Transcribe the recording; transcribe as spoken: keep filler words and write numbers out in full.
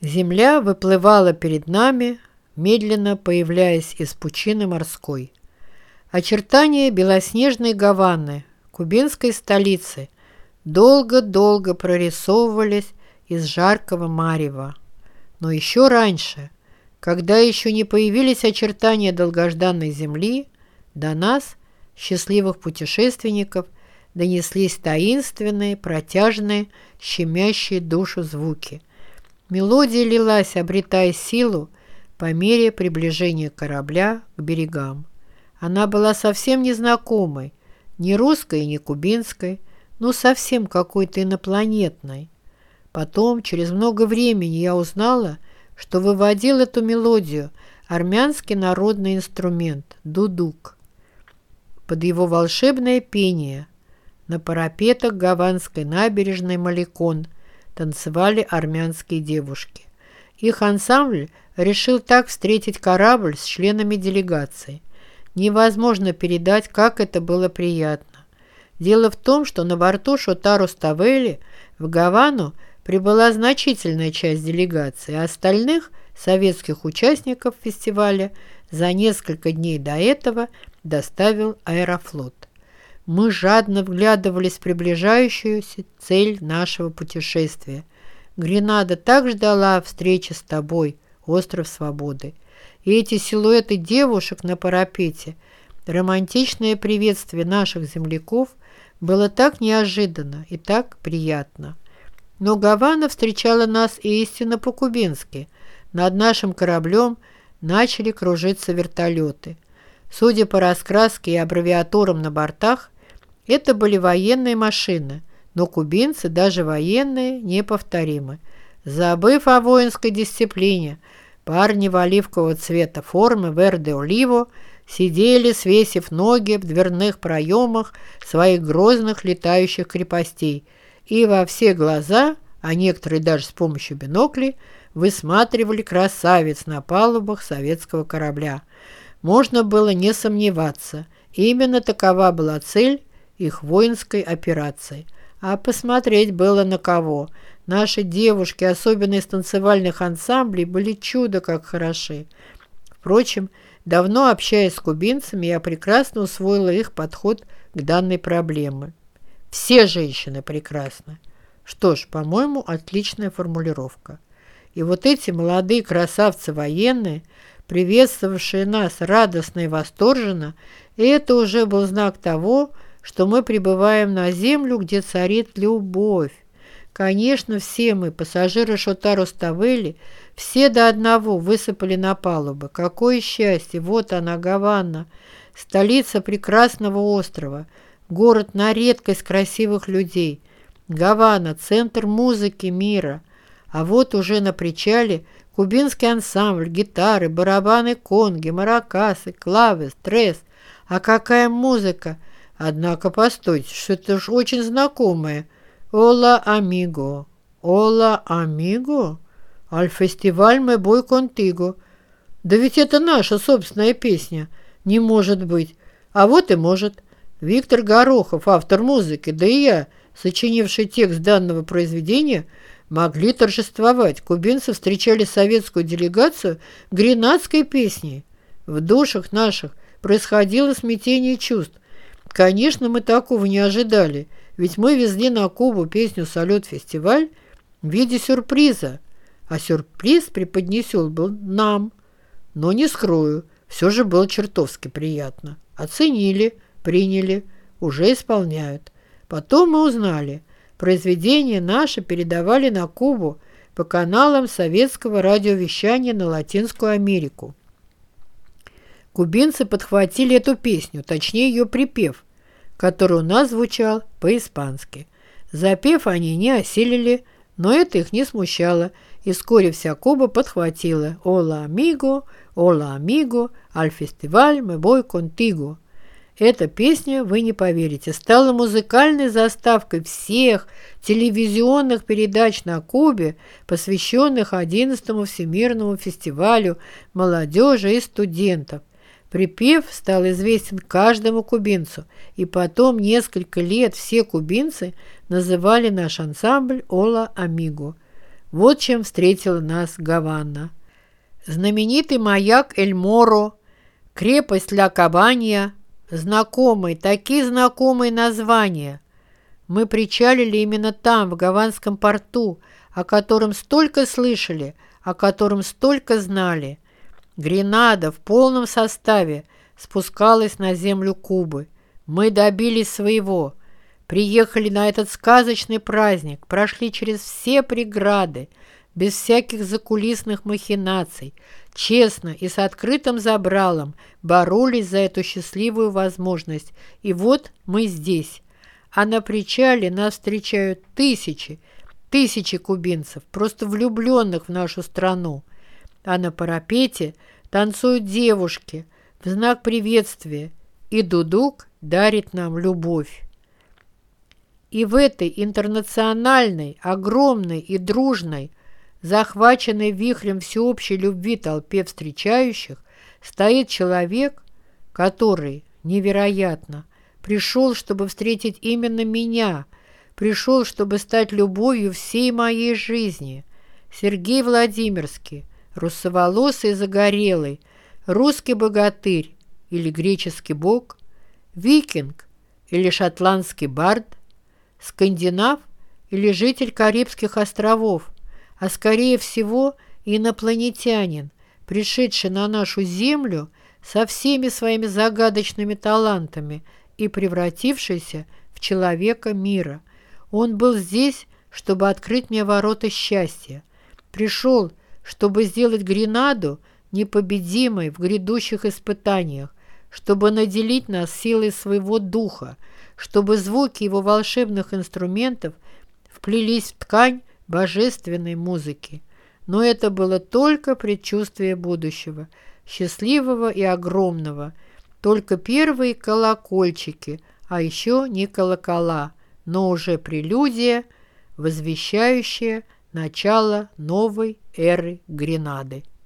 Земля выплывала перед нами, медленно появляясь из пучины морской. Очертания белоснежной Гаваны, кубинской столицы, долго-долго прорисовывались из жаркого марева. Но еще раньше, когда еще не появились очертания долгожданной земли, до нас, счастливых путешественников, донеслись таинственные, протяжные, щемящие душу звуки. Мелодия лилась, обретая силу по мере приближения корабля к берегам. Она была совсем незнакомой, не русской и не кубинской, но совсем какой-то инопланетной. Потом, через много времени, я узнала, что выводил эту мелодию армянский народный инструмент – дудук. Под его волшебное пение на парапетах гаванской набережной Маликон танцевали армянские девушки. Их ансамбль решил так встретить корабль с членами делегации. Невозможно передать, как это было приятно. Дело в том, что на борту Шотаро Ставели в Гавану прибыла значительная часть делегации, а остальных советских участников фестиваля за несколько дней до этого доставил Аэрофлот. Мы жадно вглядывались в приближающуюся цель нашего путешествия. Гренада так ждала встречи с тобой, остров свободы. И эти силуэты девушек на парапете, романтичное приветствие наших земляков было так неожиданно и так приятно. Но Гавана встречала нас и истинно по-кубински. Над нашим кораблем начали кружиться вертолеты. Судя по раскраске и аббревиатурам на бортах, это были военные машины, но кубинцы, даже военные, неповторимы. Забыв о воинской дисциплине, парни в оливкового цвета формы верде-оливо сидели, свесив ноги в дверных проемах своих грозных летающих крепостей и во все глаза, а некоторые даже с помощью биноклей, высматривали красавиц на палубах советского корабля. Можно было не сомневаться, именно такова была цель их воинской операции. А посмотреть было на кого. Наши девушки, особенно из танцевальных ансамблей, были чудо как хороши. Впрочем, давно общаясь с кубинцами, я прекрасно усвоила их подход к данной проблеме. Все женщины прекрасны. Что ж, по-моему, отличная формулировка. И вот эти молодые красавцы военные, приветствовавшие нас радостно и восторженно, и это уже был знак того, что мы прибываем на землю, где царит любовь. Конечно, все мы, пассажиры Шотаро Ставели, все до одного высыпали на палубы. Какое счастье! Вот она, Гавана, столица прекрасного острова, город на редкость красивых людей. Гавана – центр музыки мира. А вот уже на причале кубинский ансамбль, гитары, барабаны, конги, маракасы, клавы, стресс. А какая музыка! Однако, постойте, что-то ж очень знакомое. «Ола, амиго! Ола, амиго! Аль-фестиваль мы бой контиго!» Да ведь это наша собственная песня. Не может быть. А вот и может. Виктор Горохов, автор музыки, да и я, сочинивший текст данного произведения, могли торжествовать. Кубинцы встречали советскую делегацию гренадской песней. В душах наших происходило смятение чувств. Конечно, мы такого не ожидали, ведь мы везли на Кубу песню «Салют-фестиваль» в виде сюрприза, а сюрприз преподнесен был нам. Но не скрою, все же было чертовски приятно. Оценили, приняли, уже исполняют. Потом мы узнали, произведения наши передавали на Кубу по каналам советского радиовещания на Латинскую Америку. Кубинцы подхватили эту песню, точнее ее припев, который у нас звучал по-испански. Запев они не осилили, но это их не смущало, и вскоре вся Куба подхватила «Ола, амиго! Ола, амиго! Аль-фестиваль мы бой контиго!». Эта песня, вы не поверите, стала музыкальной заставкой всех телевизионных передач на Кубе, посвященных одиннадцатому Всемирному фестивалю молодежи и студентов. Припев стал известен каждому кубинцу, и потом несколько лет все кубинцы называли наш ансамбль «Ола Амиго». Вот чем встретила нас Гавана. Знаменитый маяк Эль-Моро, крепость Ля-Кабанья, знакомые, такие знакомые названия. Мы причалили именно там, в Гаванском порту, о котором столько слышали, о котором столько знали. Гренада в полном составе спускалась на землю Кубы. Мы добились своего. Приехали на этот сказочный праздник, прошли через все преграды, без всяких закулисных махинаций, честно и с открытым забралом боролись за эту счастливую возможность. И вот мы здесь. А на причале нас встречают тысячи, тысячи кубинцев, просто влюбленных в нашу страну. А на парапете танцуют девушки в знак приветствия, и дудук дарит нам любовь. И в этой интернациональной, огромной и дружной, захваченной вихрем всеобщей любви толпе встречающих, стоит человек, который, невероятно, пришел, чтобы встретить именно меня, пришел, чтобы стать любовью всей моей жизни. Сергей Владимирский, русоволосый и загорелый, русский богатырь или греческий бог, викинг или шотландский бард, скандинав или житель Карибских островов, а скорее всего инопланетянин, пришедший на нашу Землю со всеми своими загадочными талантами и превратившийся в человека мира. Он был здесь, чтобы открыть мне ворота счастья. Пришел, чтобы сделать Гренаду непобедимой в грядущих испытаниях, чтобы наделить нас силой своего духа, чтобы звуки его волшебных инструментов вплелись в ткань божественной музыки. Но это было только предчувствие будущего, счастливого и огромного, только первые колокольчики, а еще не колокола, но уже прелюдия, возвещающая начало новой эры Гренады.